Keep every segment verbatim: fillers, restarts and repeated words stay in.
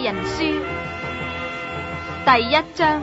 人書第一章。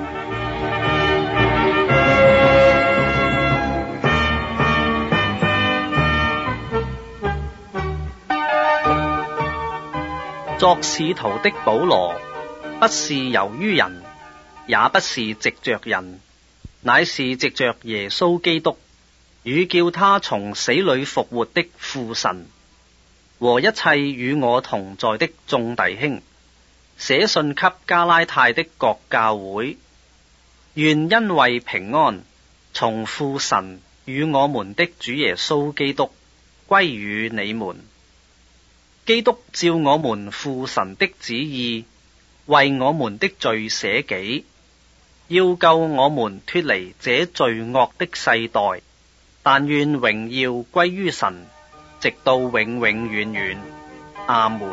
作使徒的保羅，不是由於人，也不是藉着人，乃是藉着耶穌基督，與叫他從死裏復活的父神，和一切與我同在的眾弟兄，寫信給加拉太的各教會，願恩惠平安從父神與我們的主耶穌基督歸於你們。基督照我們父神的旨意，為我們的罪捨己，要救我們脫離這罪惡的世代，但願榮耀歸於神，直到永永遠遠。阿門。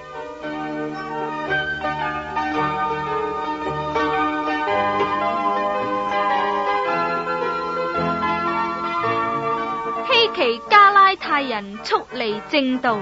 希奇加拉太人速離正道。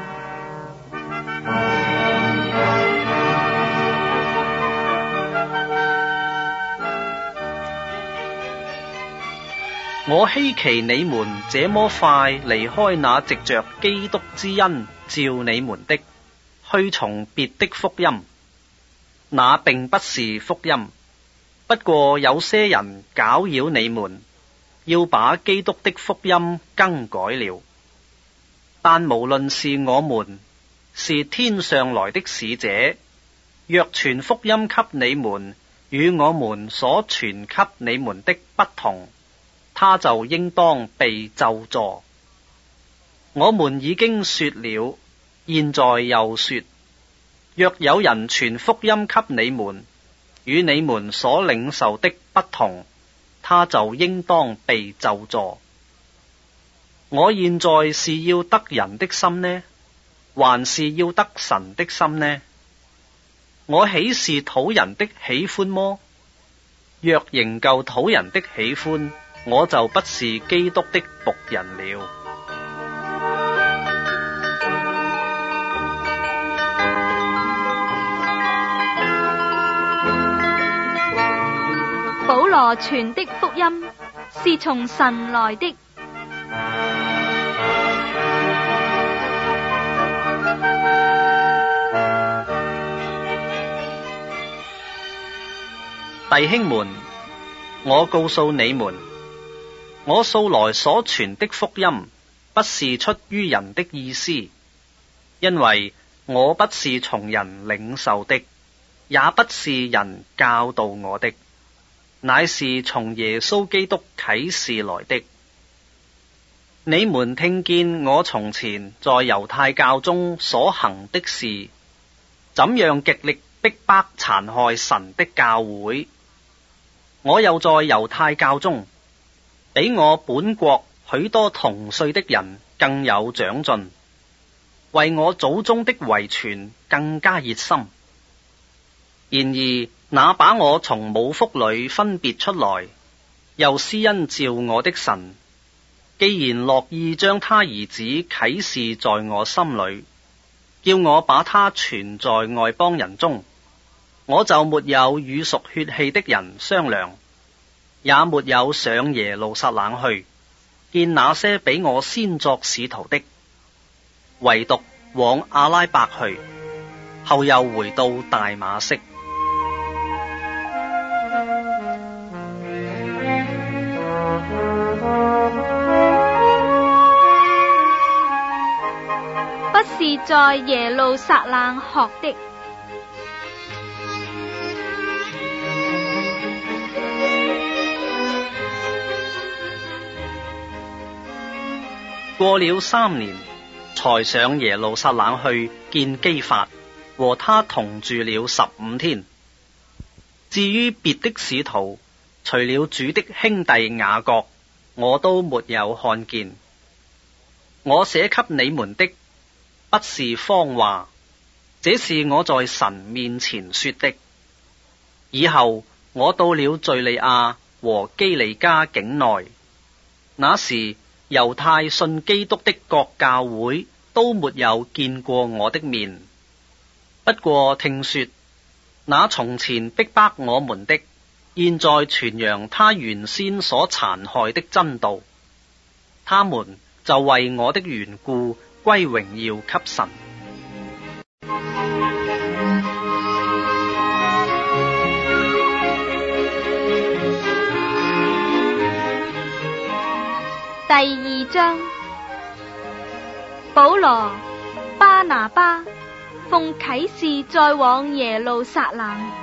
我希奇你們這麼快離開那藉着基督之恩召你們的，去從別的福音。那並不是福音，不過有些人攪擾你們，要把基督的福音更改了。但無論是我們，是天上來的使者，若傳福音給你們，與我們所傳給你們的不同，他就應當被咒詛。我們已經說了，現在又說，若有人傳福音給你們，與你們所領受的不同，他就應當被咒詛。我現在是要得人的心呢，還是要得神的心呢？我豈是討人的喜歡麼？若仍舊討人的喜歡，我就不是基督的僕人了。 保羅傳的福音是從神來的。 弟兄們，我告訴你們，我素來所傳的福音，不是出於人的意思，因為我不是從人領受的，也不是人教導我的，乃是從耶穌基督啟示來的。你們聽見我從前在猶太教中所行的事，怎樣極力逼迫殘害神的教會。我又在猶太教中，比我本國許多同歲的人更有長進，為我祖宗的遺傳更加熱心。然而那把我從母腹裏分別出來，又施恩召我的神，既然樂意將他兒子啟示在我心裏，叫我把他傳在外邦人中，我就沒有與屬血氣的人商量，也沒有上耶路撒冷去見那些比我先作使徒的，唯獨往阿拉伯去，後又回到大馬色。 不是在耶路撒冷學的。 過了三年，才上耶路撒冷去見基法，和他同住了十五天。至於別的使徒，除了主的兄弟雅各，我都沒有看見。我寫給你們的，不是謊話，這是我在神面前說的。以後我到了敘利亞和基利家境內，那時猶太信基督的各教會都沒有見過我的面，不過聽說那從前逼迫我們的，現在傳揚他原先所殘害的真道，他們就為我的緣故歸榮耀給神。 第二章，保羅、巴拿巴奉啟示再往耶路撒冷。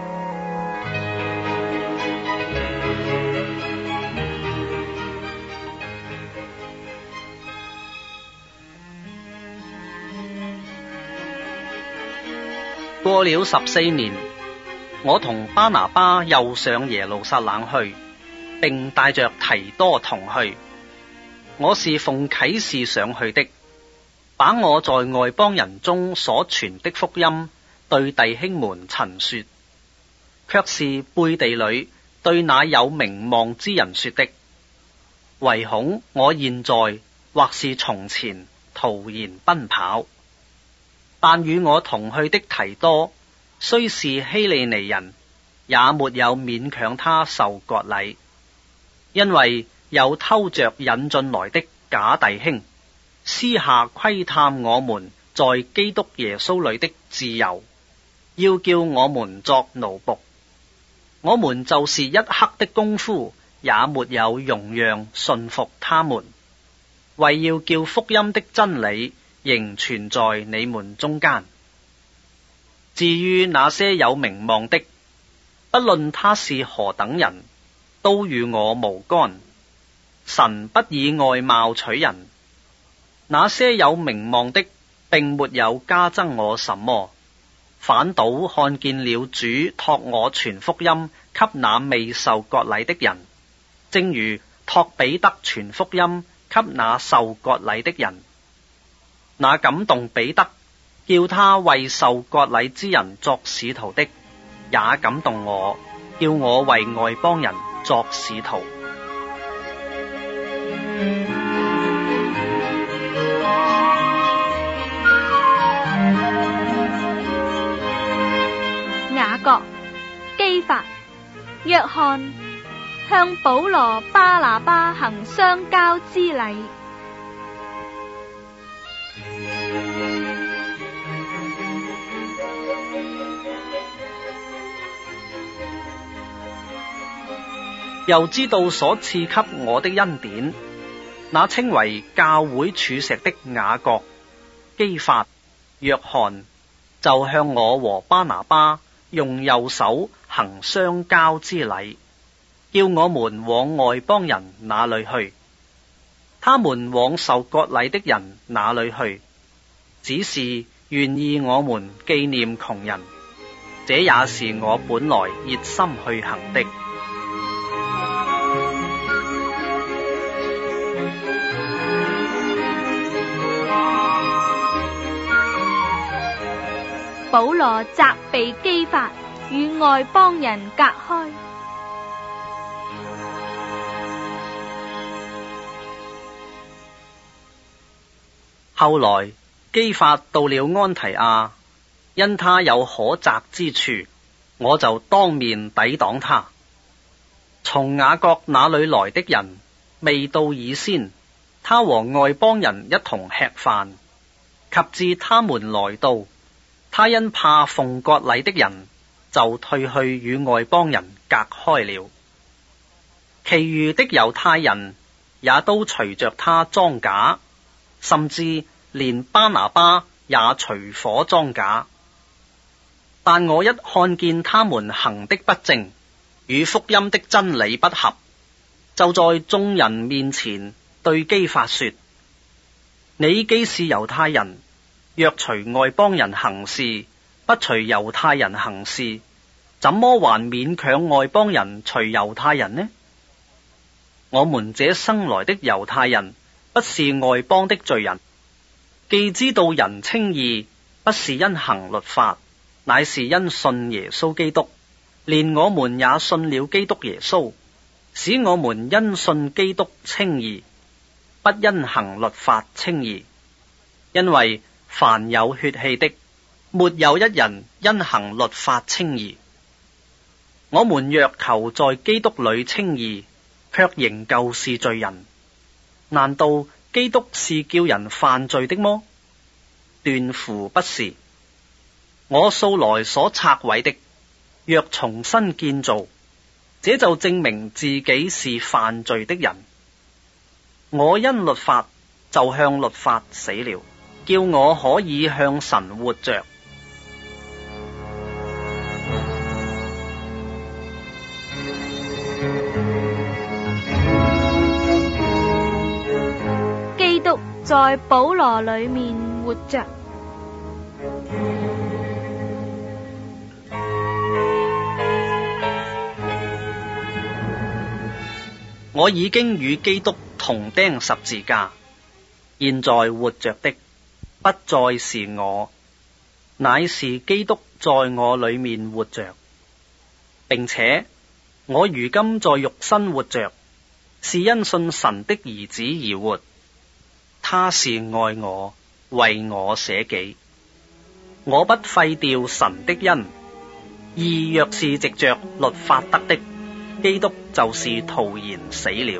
過了十四年，我同巴拿巴又上耶路撒冷去，並帶着提多同去。我是奉啟示上去的，把我在外邦人中所傳的福音對弟兄們陳說，卻是背地裏對那有名望之人說的，唯恐我現在或是從前徒然奔跑。但與我同去的提多，雖是希利尼人，也沒有勉強他受割禮，因為有偷着引進來的假弟兄，私下窺探我們在基督耶穌裏的自由，要叫我們作奴僕。我們就是一刻的功夫，也沒有容讓順服他們，為要叫福音的真理仍存在你們中間。至於那些有名望的，不論他是何等人，都與我無干。神不以外貌取人，那些有名望的並沒有加增我什麼，反倒看見了主託我傳福音給那未受割禮的人，正如託彼得傳福音給那受割禮的人。那感動彼得，叫他為受割禮之人作使徒的，也感動我，叫我為外邦人作使徒。 雅各、基法、約翰向保羅、巴拿巴行相交之禮。 又知道所賜給我的恩典，那稱為教會柱石的雅各、基法、約翰，就向我和巴拿巴用右手行相交之禮，叫我們往外邦人那裏去，他們往受割禮的人那裏去，只是願意我們紀念窮人，這也是我本來熱心去行的。 保羅責備基法與外邦人隔開。 後來基法到了安提亞，因他有可責之處，我就當面抵擋他。從雅各那裏來的人未到以先，他和外邦人一同吃飯，及至他們來到，他因怕奉割禮的人，就退去與外邦人隔開了。其餘的猶太人也都隨着他裝假，甚至連巴拿巴也隨夥裝假。但我一看見他們行的不正，與福音的真理不合，就在眾人面前對基法說：你既是猶太人，若隨外邦人行事，不隨猶太人行事，怎麼還勉強外邦人隨猶太人呢？我們這生來的猶太人，不是外邦的罪人，既知道人稱義，不是因行律法，乃是因信耶穌基督。連我們也信了基督耶穌，使我們因信基督稱義，不因行律法稱義。因為凡有血氣的， 沒有一人因行律法稱義。我們若求在基督裏稱義，卻仍舊是罪人。難道基督是叫人犯罪的麼？斷乎不是。我素來所拆毀的，若重新建造，這就證明自己是犯罪的人。我因律法就向律法死了，叫我可以向神活着。 基督在保羅裏面活着。 我已經與基督同釘十字架，現在活着的不再是我，乃是基督在我裏面活着，並且我如今在肉身活着，是因信神的兒子而活。他是愛我，為我捨己。我不廢掉神的恩，義若是藉着律法得的，基督就是徒然死了。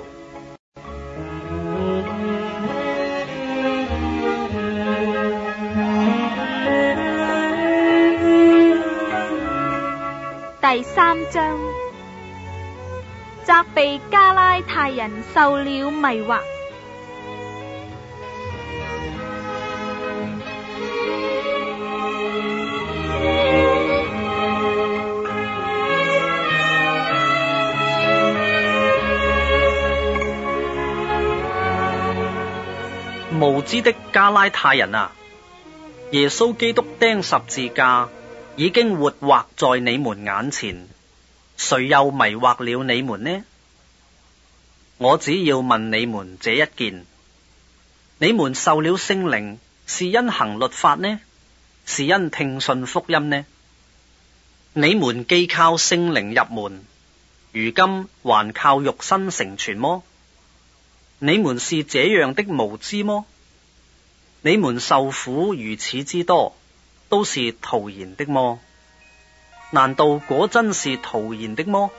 第三章，責備加拉太人受了迷惑。 無知的加拉太人啊，耶穌基督釘十字架已經活畫在你們眼前，誰又迷惑了你們呢？我只要問你們這一件：你們受了聖靈是因行律法呢，是因聽信福音呢？你們既靠聖靈入門，如今還靠肉身成全麼？你們是這樣的無知麼？你們受苦如此之多，都是徒然的麼？難道果真是徒然的麼？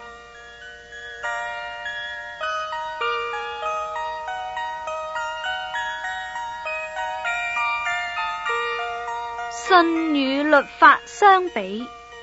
信與律法相比。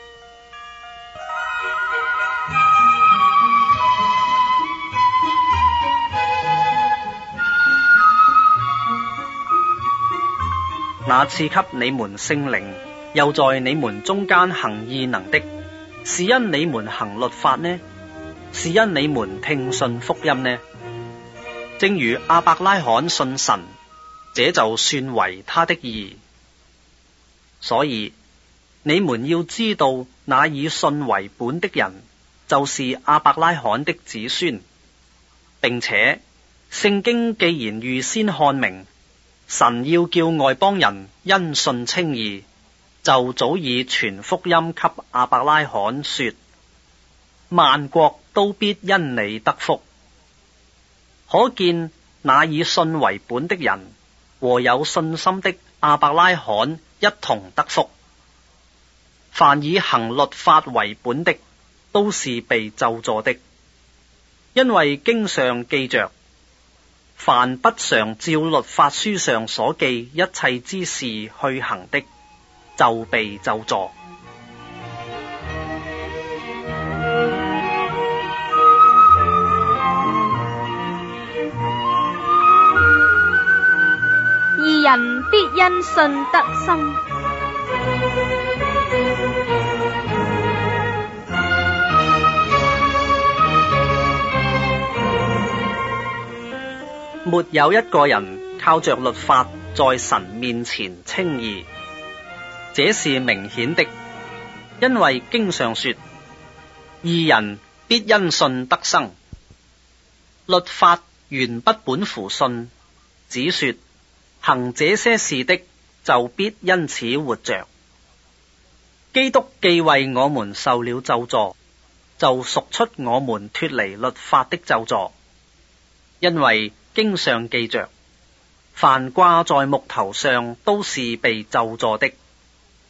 那賜給你們聖靈，又在你們中間行異能的，是因你們行律法呢？是因你們聽信福音呢？正如亞伯拉罕信神，這就算為他的義。所以你們要知道，那以信為本的人，就是亞伯拉罕的子孫，並且聖經既然預先看明，神要叫外邦人因信稱義，就早已傳福音給亞伯拉罕說：萬國都必因你得福。可見那以信為本的人和有信心的亞伯拉罕一同得福。凡以行律法為本的，都是被咒詛的，因為經上記着：凡不常照律法書上所記一切之事去行的，就被咒詛。 義人必因信得生。 沒有一個人靠着律法在神面前稱義，這是明顯的，因為經上說：義人必因信得生。律法原不本乎信，只說行這些事的就必因此活着。基督既為我們受了咒詛，就贖出我們脫離律法的咒詛，因為經上記着：凡掛在木頭上都是被咒詛的。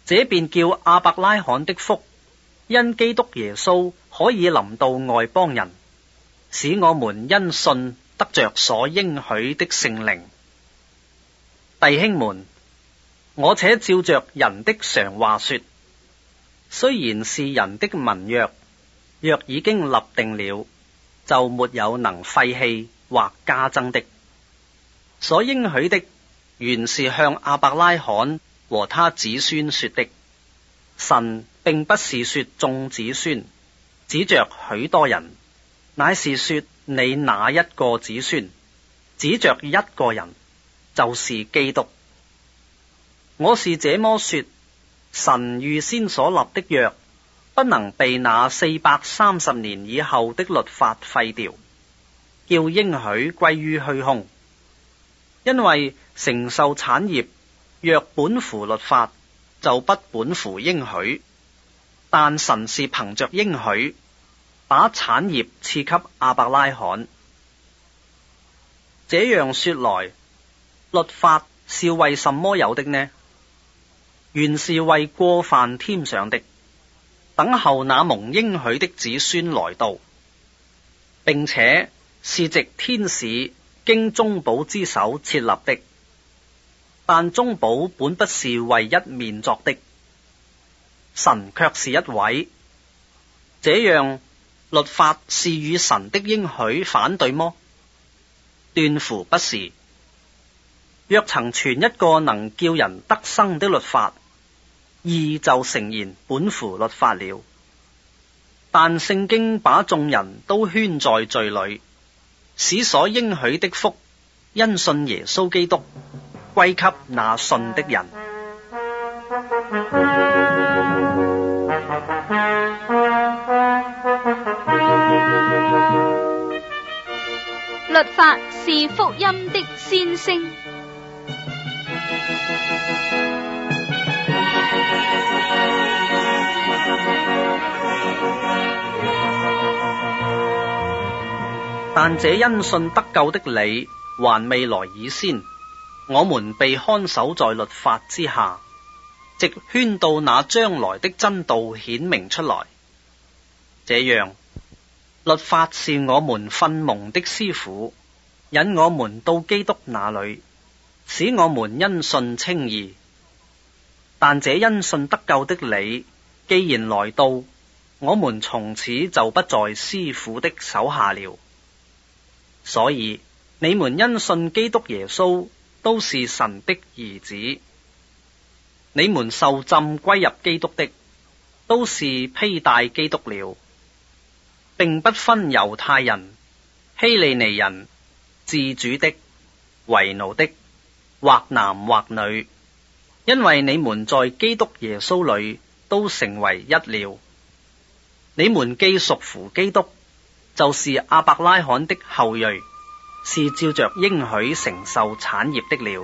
這便叫亞伯拉罕的福，因基督耶穌可以臨到外邦人，使我們因信得着所應許的聖靈。弟兄們，我且照着人的常話說，雖然是人的盟約，若已經立定了，就沒有能廢棄或加增的。所應許的原是向亞伯拉罕和他子孫說的。神並不是說眾子孫，指着許多人，乃是說你那一個子孫，指着一個人，就是基督。我是這麼說，神預先所立的約，不能被那四百三十年以後的律法廢掉，叫應許歸於虛空。因為承受產業若本乎律法，就不本乎應許，但神是憑着應許，把產業賜給亞伯拉罕。這樣說來，律法是為什麼有的呢？原是為過犯添上的，等候那蒙應許的子孫來到，並且是藉天使經中保之手設立的。但中保本不是為一面作的，神卻是一位。這樣，律法是與神的應許反對麼？斷乎不是。若曾傳一個能叫人得生的律法，義就誠然本乎律法了。但聖經把眾人都圈在罪裏，使所應許的福因信耶穌基督歸給那信的人。 律法是福音的先聲。 但這因信得救的理還未來以先，我們被看守在律法之下，直圈到那將來的真道顯明出來。這樣，律法是我們訓蒙的師傅，引我們到基督那裏，使我們因信稱義。但這因信得救的理既然來到，我們從此就不在師傅的手下了。所以你們因信基督耶穌都是神的兒子。你們受浸歸入基督的，都是披戴基督了，並不分猶太人、希利尼人、自主的、為奴的，或男或女，因為你們在基督耶穌裏都成為一了。你們既屬乎基督，就是亞伯拉罕的後裔，是照着應許承受產業的了。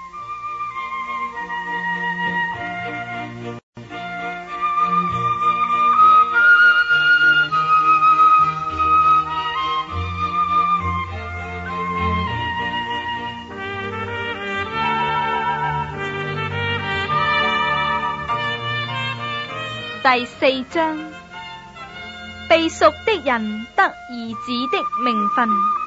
第四章，被贖的人得兒子的名分。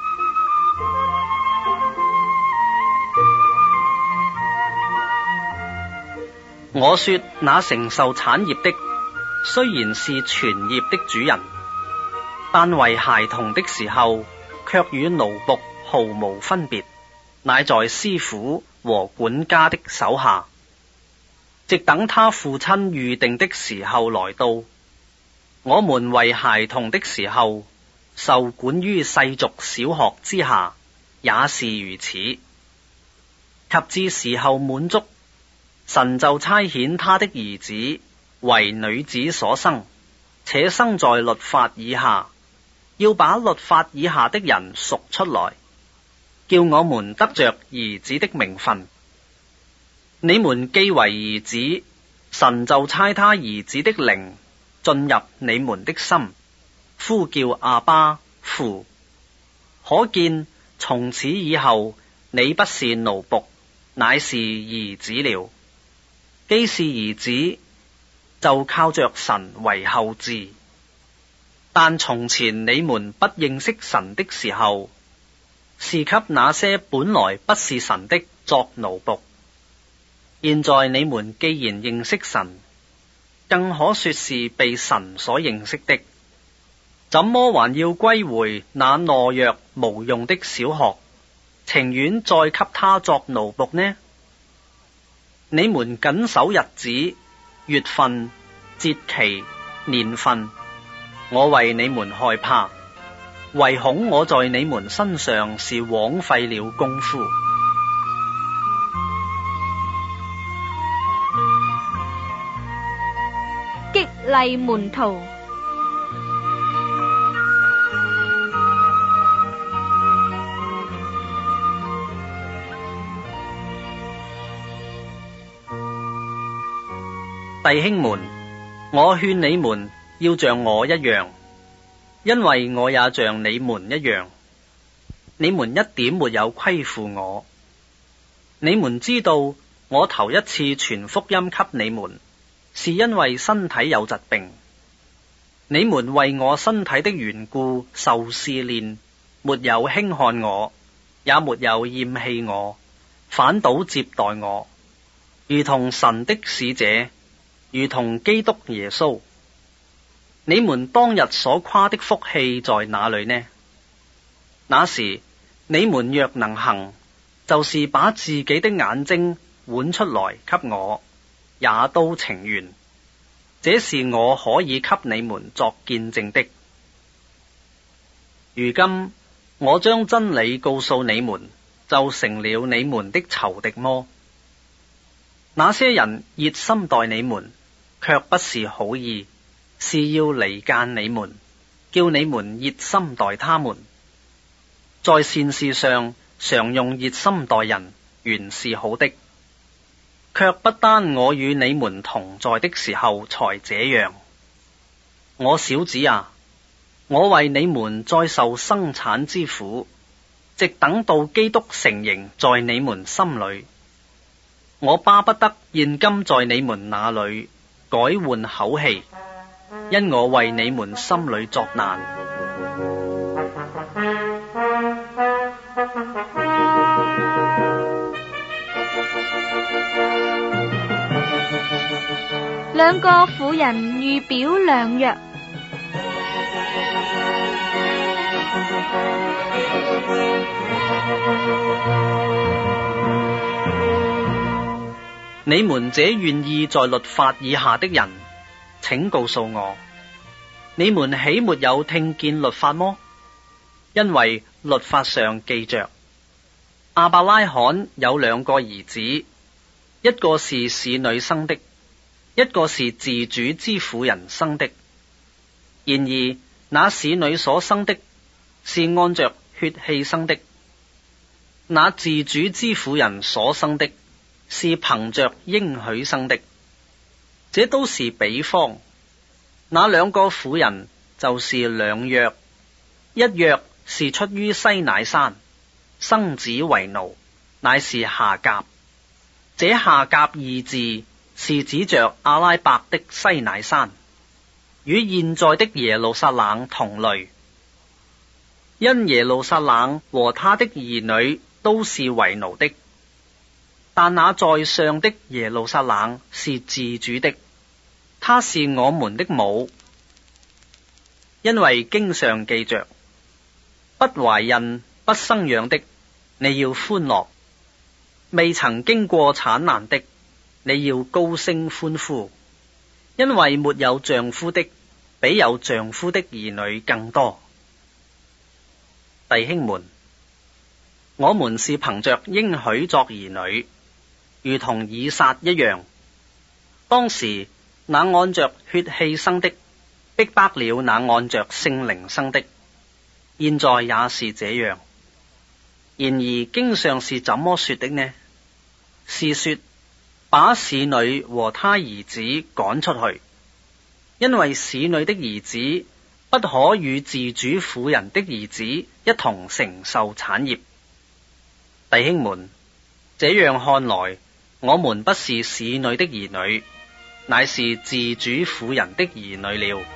我說那承受產業的，雖然是全業的主人，但為孩童的時候，卻與奴僕毫無分別，乃在師傅和管家的手下，直等他父親預定的時候來到。我們為孩童的時候，受管於世俗小學之下，也是如此。及至時候滿足，神就差遣他的兒子為女子所生，且生在律法以下，要把律法以下的人贖出來，叫我們得着兒子的名分。你們既為兒子，神就差他兒子的靈進入你們的心，呼叫阿爸父。可見從此以後，你不是奴僕，乃是兒子了。既是兒子， 就靠着神為後嗣。但從前你們不認識神的時候，是給那些本來不是神的作奴僕。現在你們既然認識神，更可說是被神所認識的，怎麼還要歸回那懦弱無用的小學，情願再給他作奴僕呢？你們謹守日子、月份、節期、年份，我為你們害怕，唯恐我在你們身上是枉費了功夫。 激勵門徒。 弟兄們，我勸你們要像我一樣，因為我也像你們一樣。你們一點沒有虧負我。你們知道我頭一次傳福音給你們，是因為身體有疾病。你們為我身體的緣故受試煉，沒有輕看我，也沒有厭棄我，反倒接待我，如同神的使者，如同基督耶穌。你們當日所誇的福氣在哪裏呢？那時你們若能行，就是把自己的眼睛換出來給我，也都情願。這是我可以給你們作見證的。如今我將真理告訴你們，就成了你們的仇敵麼？那些人熱心待你們，卻不是好意，是要離間你們，叫你們熱心待他們。在善事上常用熱心待人，原是好的，卻不單我與你們同在的時候才這樣。我小子啊，我為你們再受生產之苦，直等到基督成形在你們心裏。我巴不得現今在你們那裏改換口氣，因我為你們心裏作難。 兩個婦人預表良藥。 你們這願意在律法以下的人，請告訴我，你們豈沒有聽見律法麼？因為律法上記着，亞伯拉罕有兩個兒子，一個是使女生的，一個是自主之婦人生的。然而那使女所生的，是按着血氣生的；那自主之婦人所生的，是憑着應許生的。這都是比方。那兩個婦人就是兩約，一約是出於西乃山，生子為奴，乃是夏甲。這夏甲二字是指着阿拉伯的西乃山，與現在的耶路撒冷同類，因耶路撒冷和他的兒女都是為奴的。但那在上的耶路撒冷是自主的，她是我們的母，因為經上記着，不懷孕不生養的，你要歡樂；未曾經過產難的，你要高聲歡呼，因為沒有丈夫的，比有丈夫的兒女更多。弟兄們，我們是憑着應許作兒女，如同以撒一樣。當時那按着血氣生的，逼迫了那按着聖靈生的，現在也是這樣。然而經上是怎麼說的呢？是說把使女和她兒子趕出去，因為使女的兒子不可與自主婦人的兒子一同承受產業。弟兄們，這樣看來，我們不是使女的兒女， 乃是自主婦人的兒女了。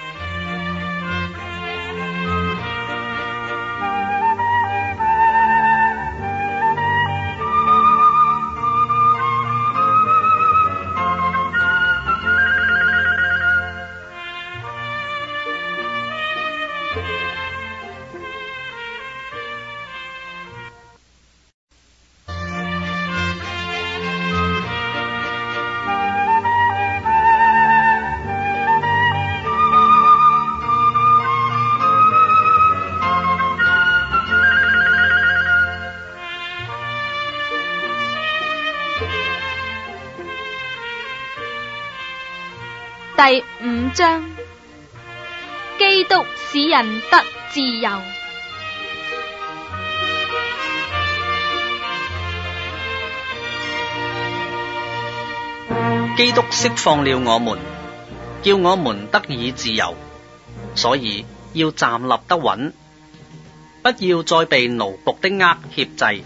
第五章，基督使人得自由。 基督釋放了我們，叫我們得以自由，所以要站立得穩，不要再被奴僕的軛挾制。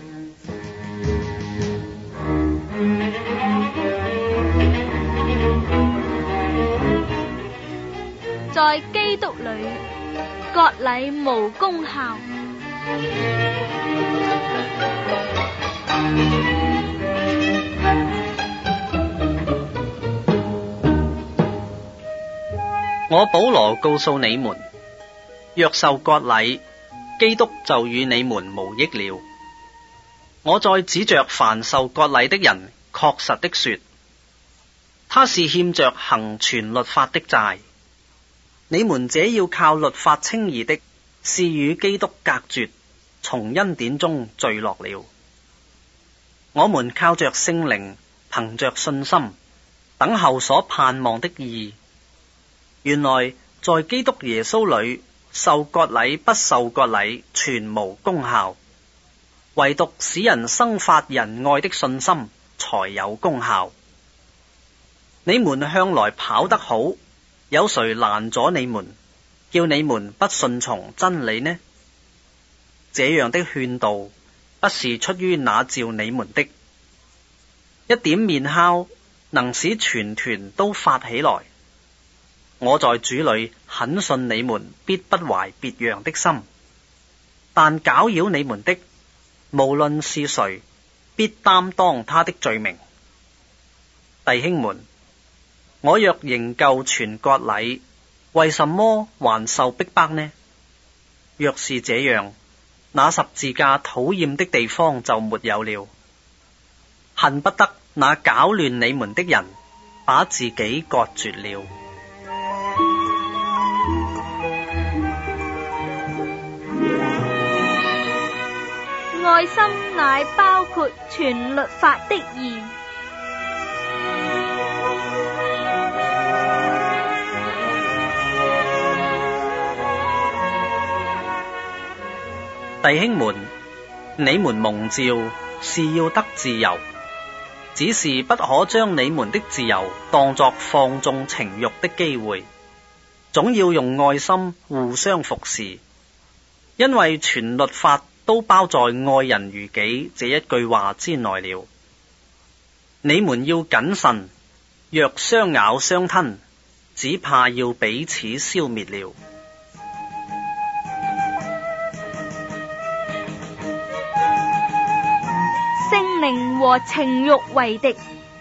在基督裏，割禮無功效。 我保羅告訴你們，若受割禮，基督就與你們無益了。我再指着凡受割禮的人，確實的說，他是欠着行全律法的債。你們這要靠律法稱義的，是與基督隔絕，從恩典中墜落了。我們靠着聖靈，憑着信心，等候所盼望的義。原來在基督耶穌裏，受割禮不受割禮，全無功效，唯獨使人生發仁愛的信心才有功效。你們向來跑得好，有誰攔阻你們，叫你們不順從真理呢？這樣的勸導不是出於那召你們的。一點麵酵能使全團都發起來。我在主裏很信你們必不懷別樣的心，但攪擾你們的，無論是誰，必擔當他的罪名。弟兄們，我若仍舊傳割禮，為什麼還受逼迫呢？若是這樣，那十字架討厭的地方就沒有了。恨不得那攪亂你們的人把自己割絕了。 愛心乃包括全律法的義。 弟兄們，你們蒙召是要得自由，只是不可將你們的自由當作放縱情慾的機會，總要用愛心互相服侍，因為全律法都包在愛人如己這一句話之內了。你們要謹慎，若相咬相吞，只怕要彼此消滅了。 聖靈和情慾為敵。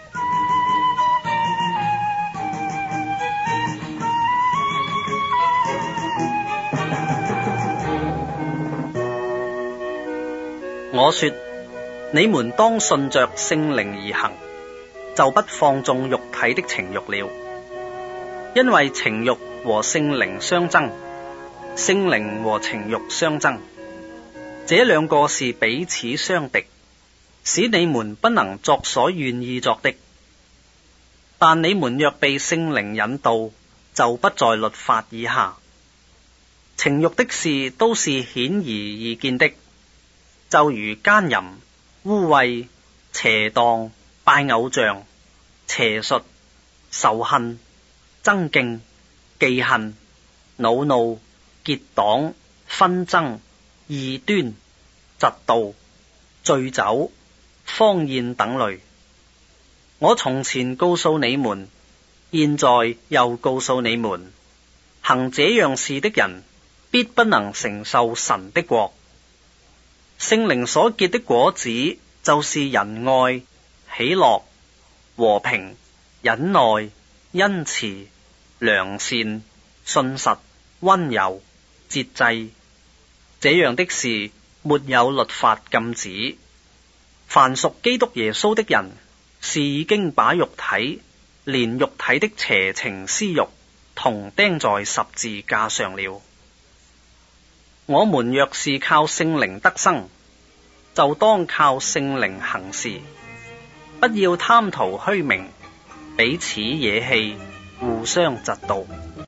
我說，你們當順着聖靈而行，就不放縱肉體的情慾了。因為情慾和聖靈相爭，聖靈和情慾相爭，這兩個是彼此相敵，使你們不能作所願意作的。但你們若被聖靈引導，就不在律法以下。情慾的事都是顯而易見的，就如奸淫、污穢、邪蕩、拜偶像、邪術、仇恨、爭競、忌恨、惱怒、結黨、紛爭、異端、嫉妒、醉酒、荒宴等類。我從前告訴你們， 現在又告訴你們，行這樣事的人，必不能承受神的國。聖靈所結的果子，就是仁愛、喜樂、和平、忍耐、恩慈、良善、信實、溫柔、節制。這樣的事沒有律法禁止。凡屬基督耶穌的人，是已經把肉體連肉體的邪情私慾同釘在十字架上了。我們若是靠聖靈得生，就當靠聖靈行事，不要貪圖虛名，彼此惹氣，互相嫉妒。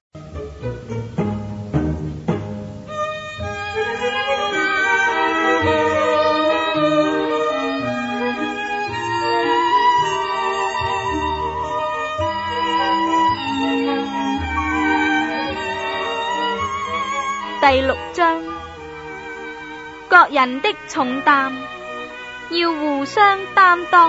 第六章，各人的重擔要互相擔當。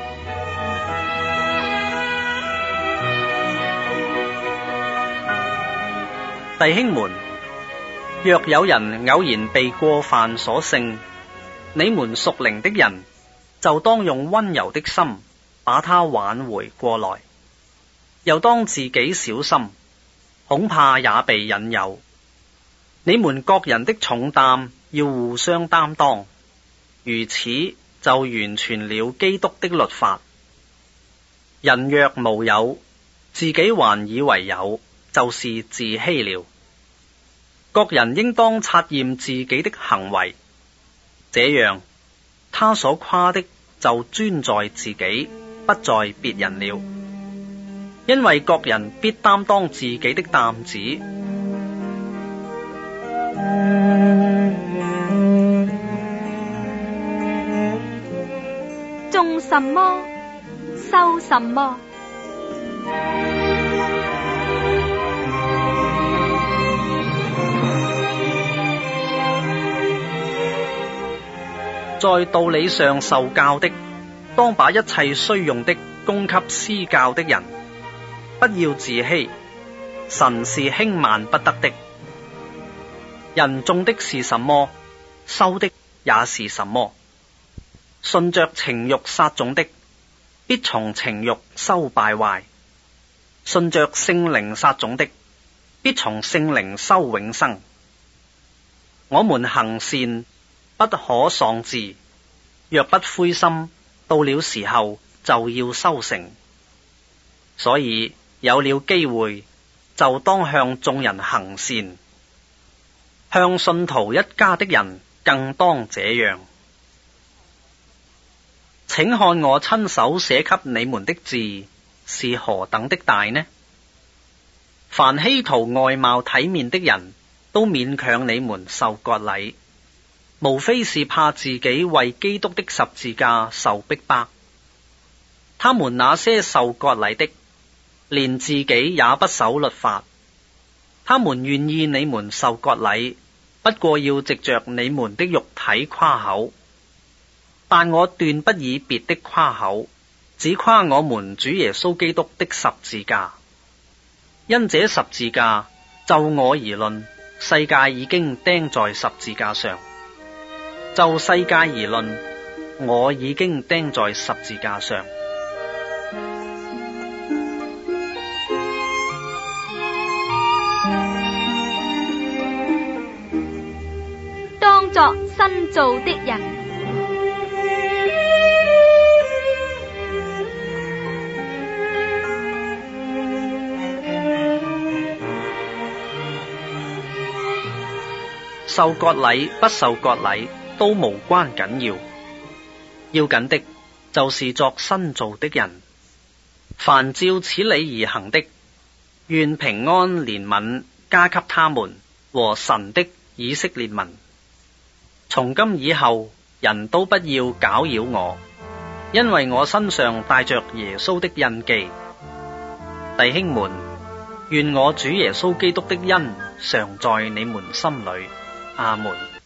弟兄們，若有人偶然被過犯所勝，你們屬靈的人就當用溫柔的心把他挽回過來，又當自己小心，恐怕也被引誘。你們各人的重擔要互相擔當，如此就完全了基督的律法。人若無有，自己還以為有，就是自欺了。各人應當察驗自己的行為，這樣他所誇的就專在自己，不在別人了。因為各人必擔當自己的擔子。 種什麼，收什麼。 在道理上受教的，當把一切需用的供給施教的人，不要自欺，神是輕慢不得的。人種的是什麼，收的也是什麼。順着情慾撒種的，必從情慾收敗壞；順着聖靈撒種的，必從聖靈收永生。我們行善，不可喪志，若不灰心，到了時候就要收成。所以有了機會，就當向眾人行善，向信徒一家的人更當這樣。請看我親手寫給你們的字是何等的大呢？凡希圖外貌體面的人都勉強你們受割禮，無非是怕自己為基督的十字架受逼迫。他們那些受割禮的，連自己也不守律法，他們願意你們受割禮，不過要藉着你們的肉體誇口。但我斷不以別的誇口，只誇我們主耶穌基督的十字架。因這十字架，就我而論，世界已經釘在十字架上；就世界而論，我已經釘在十字架上。 當作新造的人。 受割禮不受割禮都無關緊要，要緊的就是作新造的人。凡照此理而行的，願平安憐憫加給他們和神的以色列民。從今以後，人都不要攪擾我，因為我身上帶着耶穌的印記。弟兄們，願我主耶穌基督的恩常在你們心裏。阿門。